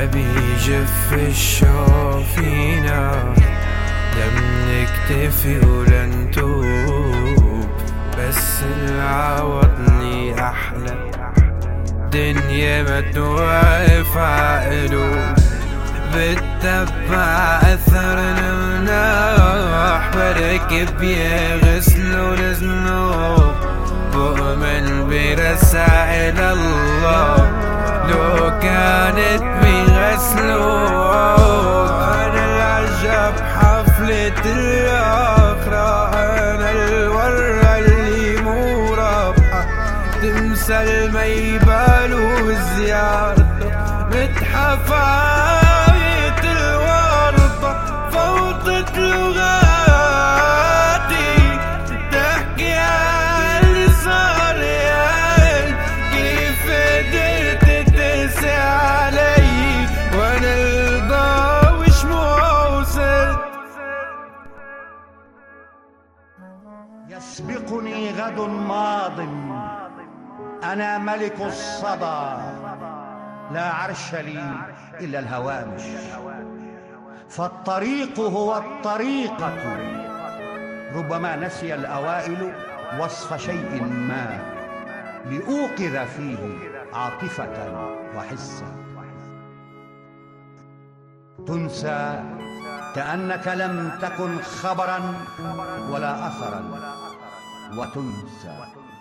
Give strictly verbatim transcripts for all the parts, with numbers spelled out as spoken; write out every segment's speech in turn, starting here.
بيجف الشوق فينا لم نكتفي ولن توب، بس العوضني أحلى دنيا ما توقف عقلوب، بتتبع أثر المناح بركب يغسلوا الذنوب، بؤمن برسائل الله لو كانت بغسلوب. أنا العجب حفلة الآخرة، أنا الورة اللي مو رابحة، تمثل ما يبالوا زيارته، متحف عاية الورطة فوضت لغاتي، تحكي عن اللي صار ياي، كيف قدرت تقسي علي وانا الضاوش موصل. يسبقني غد ماض، أنا ملك الصدى، لا عرش لي إلا الهوامش، فالطريق هو الطريقة. ربما نسي الأوائل وصف شيء ما لأوقظ فيه عاطفة وحسا، تنسى كأنك لم تكن خبرا ولا أثرا، وتنسى.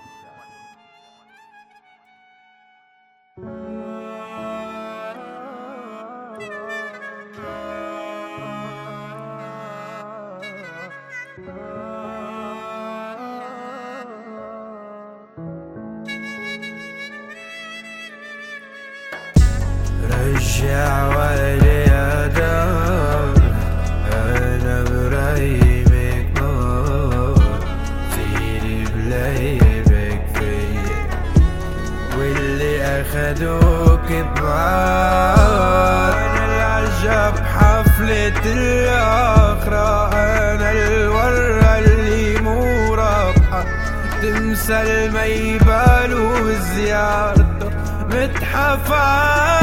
رجع ويلي يا دار، أنا برايمك نار، زيني بلايبك فيا، واللي أخدوك بعاد. أنا العجب حفلة الآخرة، أنا الورة اللي مو رابحة، تمثل ما يبالوا زيارته، متحف